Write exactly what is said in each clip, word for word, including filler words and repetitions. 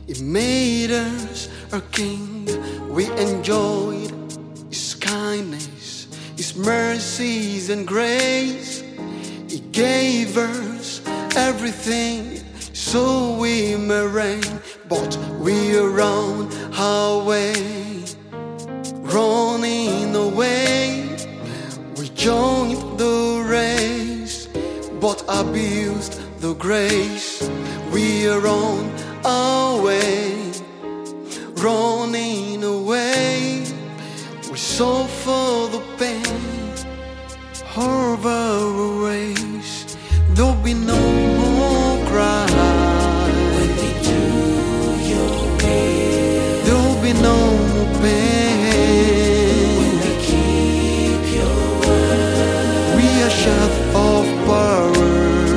He made us our King. We enjoyed His kindness, His mercies and grace. He gave us everything so we may reign. But we are on our way, running away. We joined the race, but abused the grace. We are on our way, running away. We suffer the pain of our race. There'll be no more cry when we do your will. There'll be no more pain when we keep your word. We are shut of power.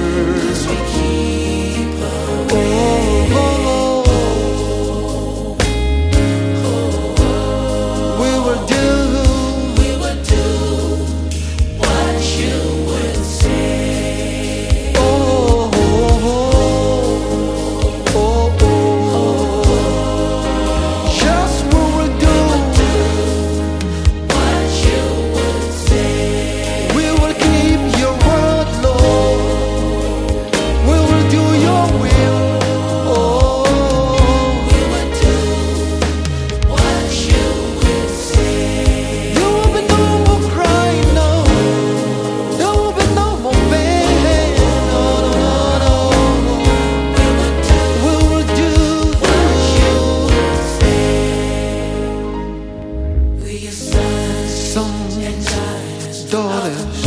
Sons and daughters,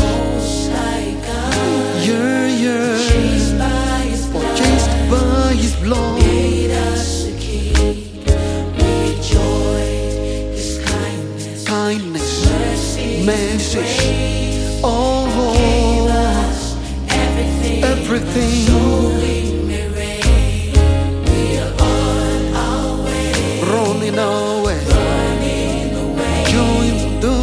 yeah, yeah, purchased by His blood, made us a king. We enjoyed His kindness, kindness, mercy, message, grace. oh, Gave us everything, everything. So we may reign. We are on our way, Running away, running away. join the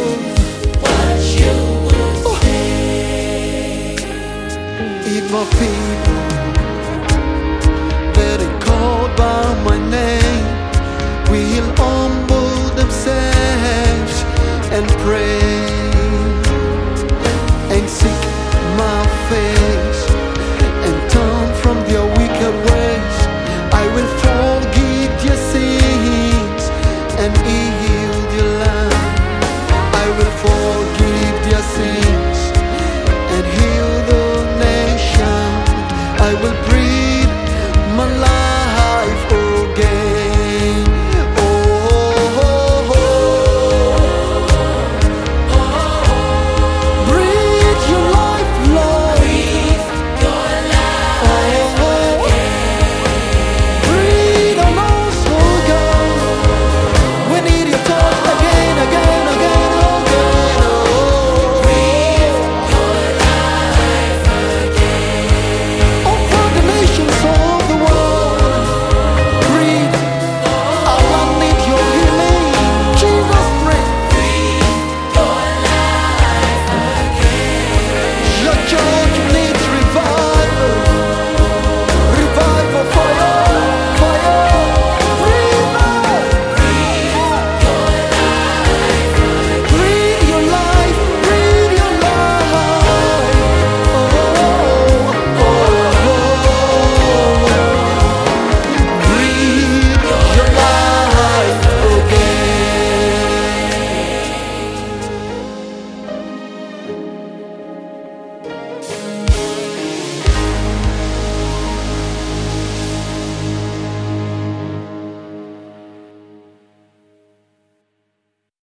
my peace.